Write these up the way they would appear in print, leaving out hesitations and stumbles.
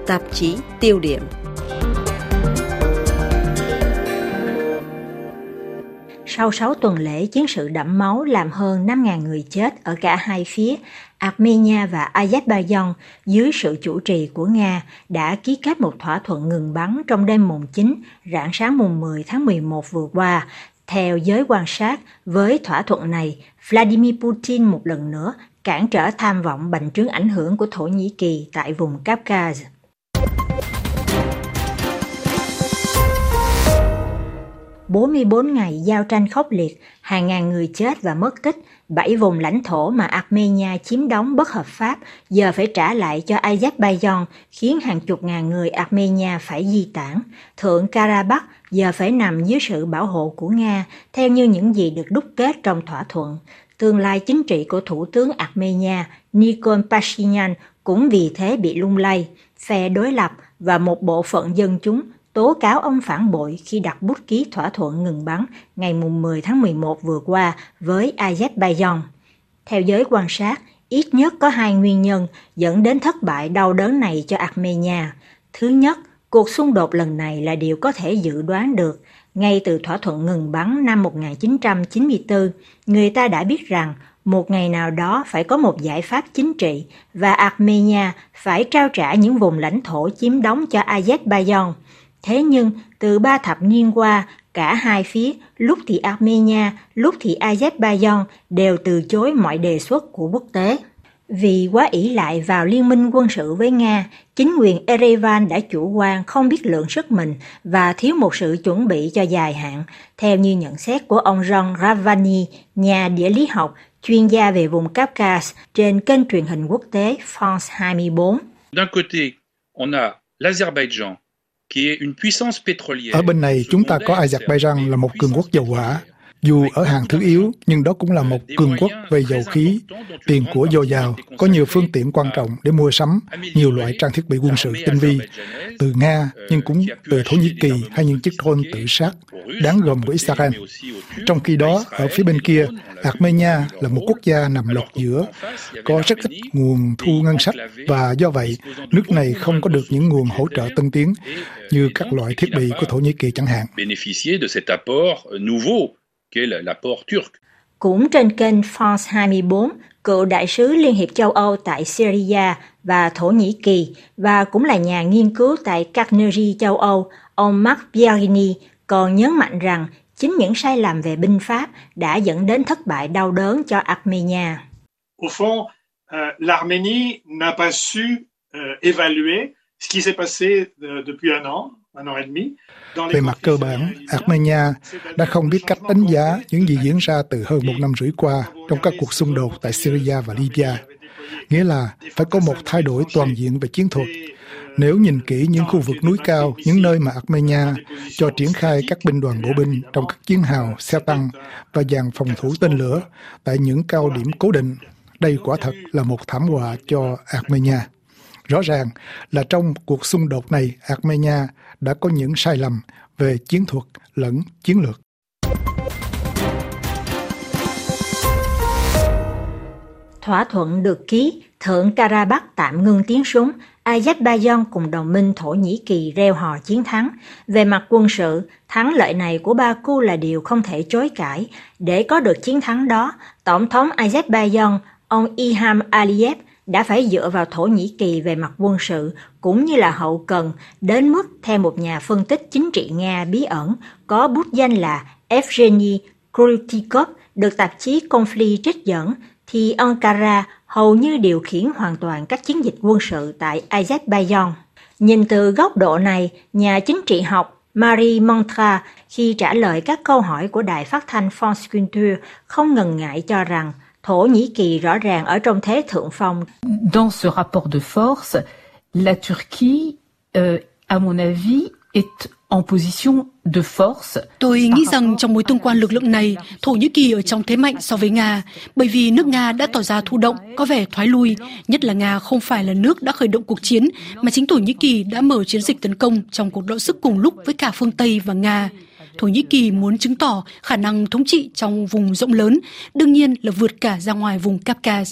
Tạp chí tiêu điểm. Sau 6 tuần lễ chiến sự đẫm máu làm hơn 5.000 người chết ở cả hai phía, Armenia và Azerbaijan dưới sự chủ trì của Nga đã ký kết một thỏa thuận ngừng bắn trong đêm mùng 9, rạng sáng mùng 10 tháng 11 vừa qua. Theo giới quan sát, với thỏa thuận này, Vladimir Putin một lần nữa cản trở tham vọng bành trướng ảnh hưởng của Thổ Nhĩ Kỳ tại vùng Caucasus. 44 ngày giao tranh khốc liệt, hàng ngàn người chết và mất tích, 7 vùng lãnh thổ mà Armenia chiếm đóng bất hợp pháp giờ phải trả lại cho Azerbaijan, khiến hàng chục ngàn người Armenia phải di tản. Thượng Karabakh giờ phải nằm dưới sự bảo hộ của Nga, theo như những gì được đúc kết trong thỏa thuận. Tương lai chính trị của Thủ tướng Armenia Nikol Pashinyan cũng vì thế bị lung lay. Phe đối lập và một bộ phận dân chúng tố cáo ông phản bội khi đặt bút ký thỏa thuận ngừng bắn ngày 10 tháng 11 vừa qua với Azerbaijan. Theo giới quan sát, ít nhất có 2 nguyên nhân dẫn đến thất bại đau đớn này cho Armenia. Thứ nhất, cuộc xung đột lần này là điều có thể dự đoán được. Ngay từ thỏa thuận ngừng bắn năm 1994, người ta đã biết rằng một ngày nào đó phải có một giải pháp chính trị và Armenia phải trao trả những vùng lãnh thổ chiếm đóng cho Azerbaijan. Thế nhưng, từ 3 thập niên qua, cả hai phía, lúc thì Armenia, lúc thì Azerbaijan đều từ chối mọi đề xuất của quốc tế. Vì quá ỷ lại vào liên minh quân sự với Nga, chính quyền Erevan đã chủ quan không biết lượng sức mình và thiếu một sự chuẩn bị cho dài hạn, theo như nhận xét của ông John Ravani, nhà địa lý học, chuyên gia về vùng Caucasus trên kênh truyền hình quốc tế France 24. D'un côté, on a l'Azerbaïdjan. Ở bên này, chúng ta có Azerbaijan là một cường quốc dầu hỏa. Dù ở hàng thứ yếu, nhưng đó cũng là một cường quốc về dầu khí, tiền của dồi dào, có nhiều phương tiện quan trọng để mua sắm, nhiều loại trang thiết bị quân sự tinh vi, từ Nga, nhưng cũng từ Thổ Nhĩ Kỳ hay những chiếc drone tự sát, đáng gồm của Israel. Trong khi đó, ở phía bên kia, Armenia là một quốc gia nằm lọt giữa, có rất ít nguồn thu ngân sách và do vậy, nước này không có được những nguồn hỗ trợ tân tiến như các loại thiết bị của Thổ Nhĩ Kỳ chẳng hạn. Cũng trên kênh France 24, cựu đại sứ Liên hiệp châu Âu tại Syria và Thổ Nhĩ Kỳ và cũng là nhà nghiên cứu tại Carnegie châu Âu, ông Marc Biagini còn nhấn mạnh rằng chính những sai lầm về binh pháp đã dẫn đến thất bại đau đớn cho Armenia. Au fond, l'Arménie n'a pas su évaluer ce qui s'est passé depuis un an et demi. Về mặt cơ bản, Armenia đã không biết cách đánh giá những gì diễn ra từ hơn 1 năm rưỡi qua trong các cuộc xung đột tại Syria và Libya. Nghĩa là phải có một thay đổi toàn diện về chiến thuật. Nếu nhìn kỹ những khu vực núi cao, những nơi mà Armenia cho triển khai các binh đoàn bộ binh trong các chiến hào, xe tăng và dàn phòng thủ tên lửa tại những cao điểm cố định, đây quả thật là một thảm họa cho Armenia. Rõ ràng là trong cuộc xung đột này, Armenia đã có những sai lầm về chiến thuật lẫn chiến lược. Thỏa thuận được ký, Thượng Karabakh tạm ngưng tiếng súng, Azerbaijan cùng đồng minh Thổ Nhĩ Kỳ reo hò chiến thắng. Về mặt quân sự, thắng lợi này của Baku là điều không thể chối cãi. Để có được chiến thắng đó, Tổng thống Azerbaijan, ông Ilham Aliyev, đã phải dựa vào Thổ Nhĩ Kỳ về mặt quân sự cũng như là hậu cần, đến mức theo một nhà phân tích chính trị Nga bí ẩn có bút danh là Evgeny Kryutikov được tạp chí Conflict trích dẫn, thì Ankara hầu như điều khiển hoàn toàn các chiến dịch quân sự tại Azerbaijan. Nhìn từ góc độ này, nhà chính trị học Marie Montra khi trả lời các câu hỏi của đài phát thanh France Culture không ngần ngại cho rằng Thổ Nhĩ Kỳ rõ ràng ở trong thế thượng phong. Dans ce rapport de force, la Turquie, à mon avis, est en position de force. Tôi nghĩ rằng trong mối tương quan lực lượng này, Thổ Nhĩ Kỳ ở trong thế mạnh so với Nga, bởi vì nước Nga đã tỏ ra thụ động, có vẻ thoái lui, nhất là Nga không phải là nước đã khởi động cuộc chiến, mà chính Thổ Nhĩ Kỳ đã mở chiến dịch tấn công trong cuộc đọ sức cùng lúc với cả phương Tây và Nga. Thổ Nhĩ Kỳ muốn chứng tỏ khả năng thống trị trong vùng rộng lớn, đương nhiên là vượt cả ra ngoài vùng Caucasus.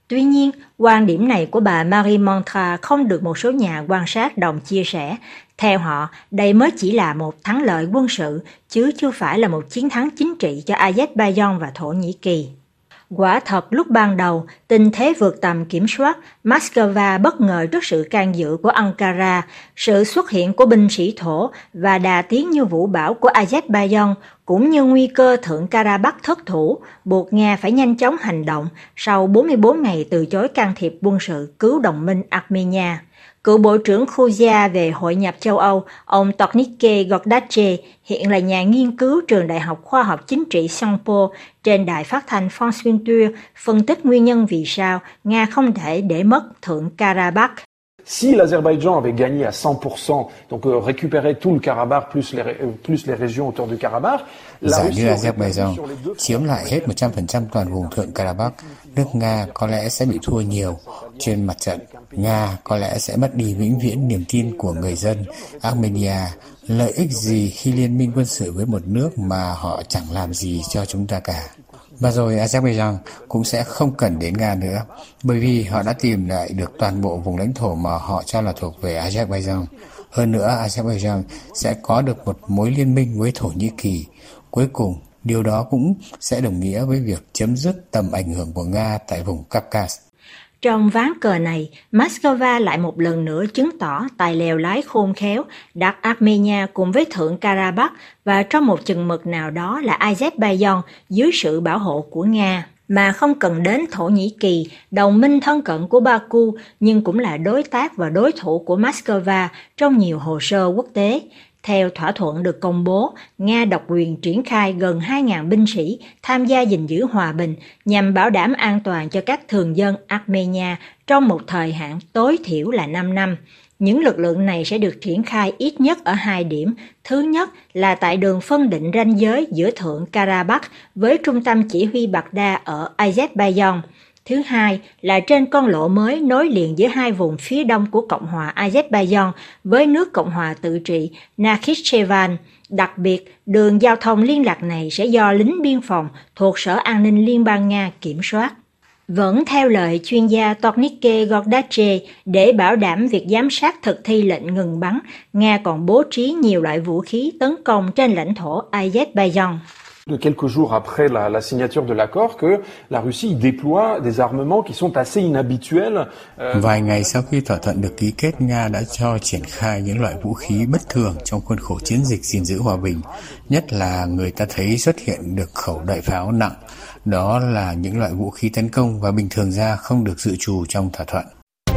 Tuy nhiên, quan điểm này của bà Marie Montra không được một số nhà quan sát đồng chia sẻ. Theo họ, đây mới chỉ là một thắng lợi quân sự, chứ chưa phải là một chiến thắng chính trị cho Azerbaijan và Thổ Nhĩ Kỳ. Quả thật lúc ban đầu, tình thế vượt tầm kiểm soát, Moscow bất ngờ trước sự can dự của Ankara, sự xuất hiện của binh sĩ Thổ và đà tiến như vũ bão của Azerbaijan, cũng như nguy cơ Thượng Karabakh thất thủ, buộc Nga phải nhanh chóng hành động sau 44 ngày từ chối can thiệp quân sự cứu đồng minh Armenia. Cựu Bộ trưởng Khuzia về hội nhập châu Âu, ông Tornike Gordache, hiện là nhà nghiên cứu trường Đại học Khoa học Chính trị Saint-Paul trên đài phát thanh France Culture, phân tích nguyên nhân vì sao Nga không thể để mất Thượng Karabakh. Si l'Azerbaïdjan avait gagné à 100%, donc récupéré tout le Karabakh plus les régions autour du Karabakh, giả như Azerbaijan chiếm lại hết 100% toàn vùng Thượng Karabakh, nước Nga có lẽ sẽ bị thua nhiều trên mặt trận. Nga có lẽ sẽ mất đi vĩnh viễn niềm tin của người dân Armenia. Lợi ích gì khi liên minh quân sự với một nước mà họ chẳng làm gì cho chúng ta cả. Và rồi Azerbaijan cũng sẽ không cần đến Nga nữa, bởi vì họ đã tìm lại được toàn bộ vùng lãnh thổ mà họ cho là thuộc về Azerbaijan. Hơn nữa, Azerbaijan sẽ có được một mối liên minh với Thổ Nhĩ Kỳ. Cuối cùng, điều đó cũng sẽ đồng nghĩa với việc chấm dứt tầm ảnh hưởng của Nga tại vùng Caucasus. Trong ván cờ này, Moscow lại một lần nữa chứng tỏ tài lèo lái khôn khéo, đặt Armenia cùng với Thượng Karabakh và trong một chừng mực nào đó là Azerbaijan dưới sự bảo hộ của Nga, mà không cần đến Thổ Nhĩ Kỳ, đồng minh thân cận của Baku nhưng cũng là đối tác và đối thủ của Moscow trong nhiều hồ sơ quốc tế. Theo thỏa thuận được công bố, Nga độc quyền triển khai gần 2.000 binh sĩ tham gia gìn giữ hòa bình nhằm bảo đảm an toàn cho các thường dân Armenia trong một thời hạn tối thiểu là 5 năm. Những lực lượng này sẽ được triển khai ít nhất ở 2 điểm. Thứ nhất là tại đường phân định ranh giới giữa Thượng Karabakh với trung tâm chỉ huy Baghdad ở Azerbaijan. Thứ hai là trên con lộ mới nối liền giữa hai vùng phía đông của Cộng hòa Azerbaijan với nước Cộng hòa tự trị Nakhichevan. Đặc biệt, đường giao thông liên lạc này sẽ do lính biên phòng thuộc Sở An ninh Liên bang Nga kiểm soát. Vẫn theo lời chuyên gia Tornike Gordache, để bảo đảm việc giám sát thực thi lệnh ngừng bắn, Nga còn bố trí nhiều loại vũ khí tấn công trên lãnh thổ Azerbaijan. De quelques jours après la signature de l'accord que la Russie déploie des armements qui sont assez inhabituels. Vài ngày sau khi thỏa thuận được ký kết, Nga đã cho triển khai những loại vũ khí bất thường trong khuôn khổ chiến dịch gìn giữ hòa bình. Nhất là người ta thấy xuất hiện được khẩu đại pháo nặng. Đó là những loại vũ khí tấn công và bình thường ra không được dự trù trong thỏa thuận.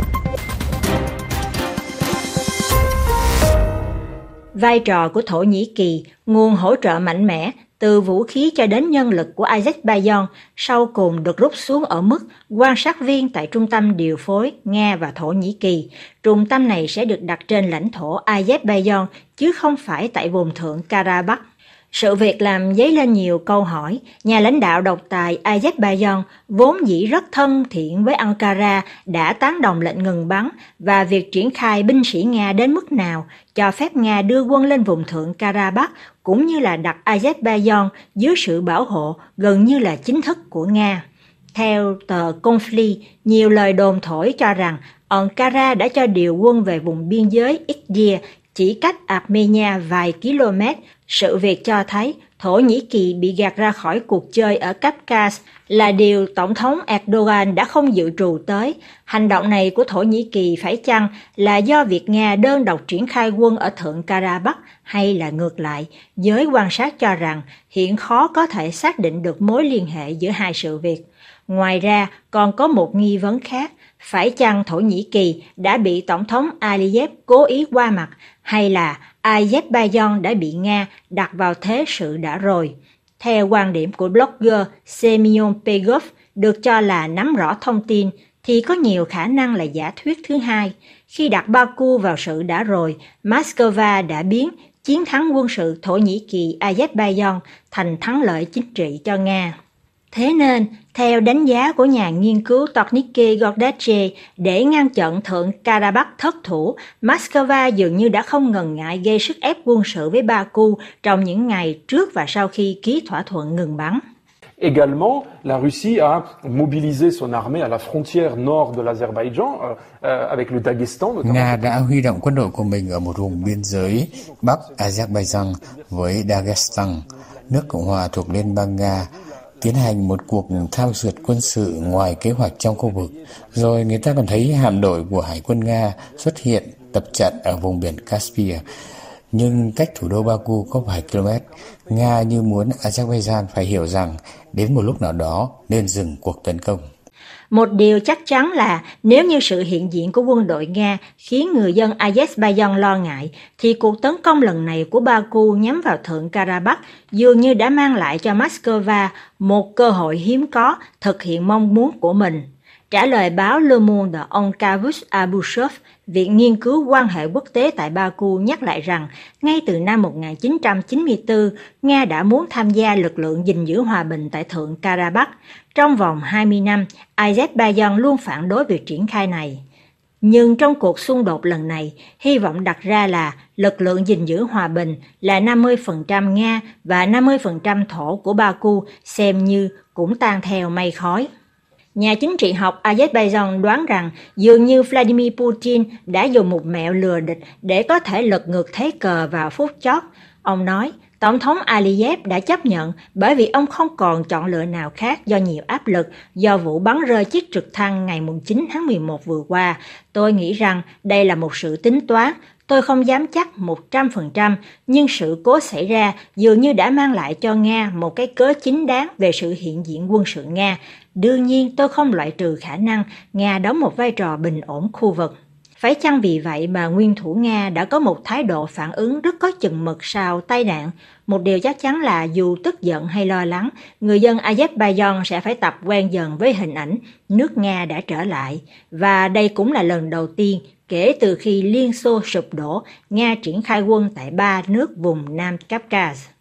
Vai trò của Thổ Nhĩ Kỳ, nguồn hỗ trợ mạnh mẽ từ vũ khí cho đến nhân lực của Azerbaijan sau cùng được rút xuống ở mức quan sát viên tại trung tâm điều phối Nga và Thổ Nhĩ Kỳ. Trung tâm này sẽ được đặt trên lãnh thổ Azerbaijan chứ không phải tại vùng Thượng Karabakh. Sự việc làm dấy lên nhiều câu hỏi. Nhà lãnh đạo độc tài Azerbaijan vốn dĩ rất thân thiện với Ankara đã tán đồng lệnh ngừng bắn và việc triển khai binh sĩ Nga đến mức nào, cho phép Nga đưa quân lên vùng Thượng Karabakh cũng như là đặt Azerbaijan dưới sự bảo hộ gần như là chính thức của Nga. Theo tờ Conflict, nhiều lời đồn thổi cho rằng Ankara đã cho điều quân về vùng biên giới Iğdır, chỉ cách Armenia vài km. Sự việc cho thấy Thổ Nhĩ Kỳ bị gạt ra khỏi cuộc chơi ở Caucasus là điều Tổng thống Erdogan đã không dự trù tới. Hành động này của Thổ Nhĩ Kỳ phải chăng là do việc Nga đơn độc triển khai quân ở Thượng Karabakh hay là ngược lại? Giới quan sát cho rằng hiện khó có thể xác định được mối liên hệ giữa hai sự việc. Ngoài ra, còn có một nghi vấn khác. Phải chăng Thổ Nhĩ Kỳ đã bị Tổng thống Aliyev cố ý qua mặt hay là Azerbaijan đã bị Nga đặt vào thế sự đã rồi? Theo quan điểm của blogger Semyon Pegov, được cho là nắm rõ thông tin, thì có nhiều khả năng là giả thuyết thứ hai. Khi đặt Baku vào sự đã rồi, Moscow đã biến chiến thắng quân sự Thổ Nhĩ Kỳ-Azerbaijan thành thắng lợi chính trị cho Nga. Thế nên, theo đánh giá của nhà nghiên cứu Tornike Gordache, để ngăn chặn Thượng Karabakh thất thủ, Moscow dường như đã không ngần ngại gây sức ép quân sự với Baku trong những ngày trước và sau khi ký thỏa thuận ngừng bắn. Également, la Russie a mobilisé son armée à la frontière nord de l'Azerbaïdjan, avec le Daghestan. Nga đã huy động quân đội của mình ở một vùng biên giới Bắc Azerbaijan với Dagestan, nước Cộng hòa thuộc Liên bang Nga, tiến hành một cuộc thao dượt quân sự ngoài kế hoạch trong khu vực. Rồi người ta còn thấy hạm đội của Hải quân Nga xuất hiện tập trận ở vùng biển Caspia. Nhưng cách thủ đô Baku có vài km, Nga như muốn Azerbaijan phải hiểu rằng đến một lúc nào đó nên dừng cuộc tấn công. Một điều chắc chắn là nếu như sự hiện diện của quân đội Nga khiến người dân Azerbaijan lo ngại, thì cuộc tấn công lần này của Baku nhắm vào Thượng Karabakh dường như đã mang lại cho Moscow một cơ hội hiếm có thực hiện mong muốn của mình. Trả lời báo Le Monde, ông Kavus Abusov, Viện Nghiên cứu quan hệ quốc tế tại Baku nhắc lại rằng ngay từ năm 1994, Nga đã muốn tham gia lực lượng gìn giữ hòa bình tại Thượng Karabakh. Trong vòng 20 năm, Azerbaijan luôn phản đối việc triển khai này. Nhưng trong cuộc xung đột lần này, hy vọng đặt ra là lực lượng gìn giữ hòa bình là 50% Nga và 50% thổ của Baku xem như cũng tan theo mây khói. Nhà chính trị học Azerbaijan đoán rằng dường như Vladimir Putin đã dùng một mẹo lừa địch để có thể lật ngược thế cờ vào phút chót. Ông nói, Tổng thống Aliyev đã chấp nhận bởi vì ông không còn chọn lựa nào khác do nhiều áp lực do vụ bắn rơi chiếc trực thăng ngày 9 tháng 11 vừa qua. Tôi nghĩ rằng đây là một sự tính toán. Tôi không dám chắc 100%, nhưng sự cố xảy ra dường như đã mang lại cho Nga một cái cớ chính đáng về sự hiện diện quân sự Nga. Đương nhiên, tôi không loại trừ khả năng Nga đóng một vai trò bình ổn khu vực. Phải chăng vì vậy mà nguyên thủ Nga đã có một thái độ phản ứng rất có chừng mực sau tai nạn? Một điều chắc chắn là dù tức giận hay lo lắng, người dân Azerbaijan sẽ phải tập quen dần với hình ảnh nước Nga đã trở lại. Và đây cũng là lần đầu tiên kể từ khi Liên Xô sụp đổ, Nga triển khai quân tại 3 nước vùng Nam Caucasus.